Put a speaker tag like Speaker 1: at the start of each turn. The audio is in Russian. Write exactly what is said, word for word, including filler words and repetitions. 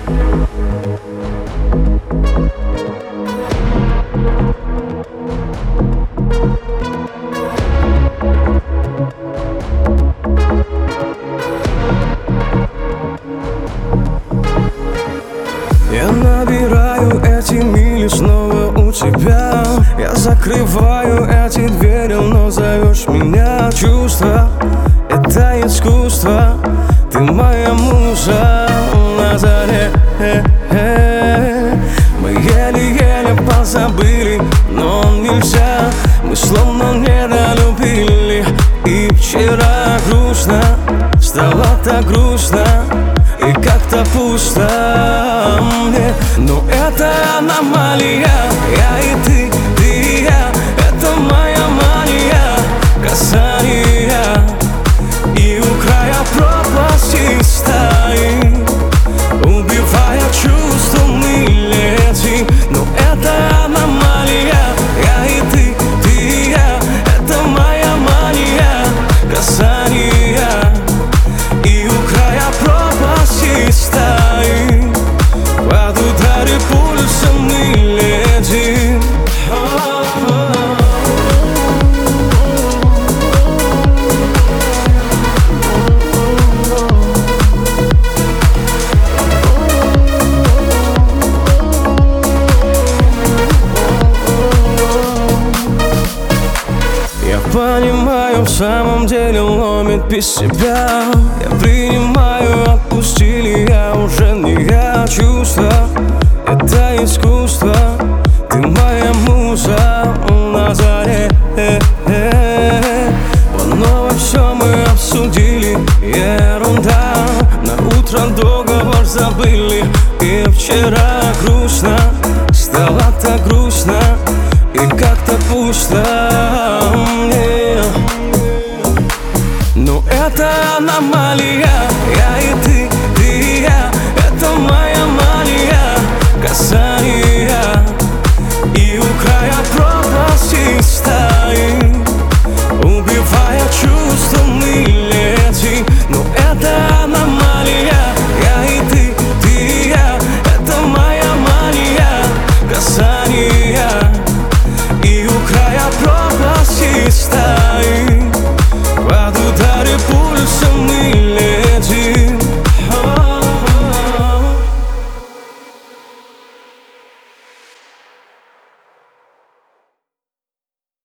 Speaker 1: Я набираю эти мили снова у тебя. Я закрываю эти двери, но зовешь меня. Чувство — это искусство. Ты моя муза на заре. Мы еле-еле позабыли, но нельзя. Мы словно недолюбили. И вчера грустно, стало так грустно и как-то пусто мне. Но это аномалия. Я и ты, ты и я. Это моя мания касания. И у края пропасти стоим, убивая чувства мы летим. Но это аномалия. Я и ты, ты и я. Это моя мания касания. И у края пропасти стоим, под ударе пульса мы летим. Я понимаю, в самом деле ломит без себя. Я принимаю, отпустили, я уже не я. Чувство — это искусство. Ты моя муза на заре. Вновь все мы обсудили, ерунда. На утро договор забыли. И вчера грустно, стало так грустно и как-то пусто мне. Но это аномалия. Я и ты, ты и я. Это моя мания касания.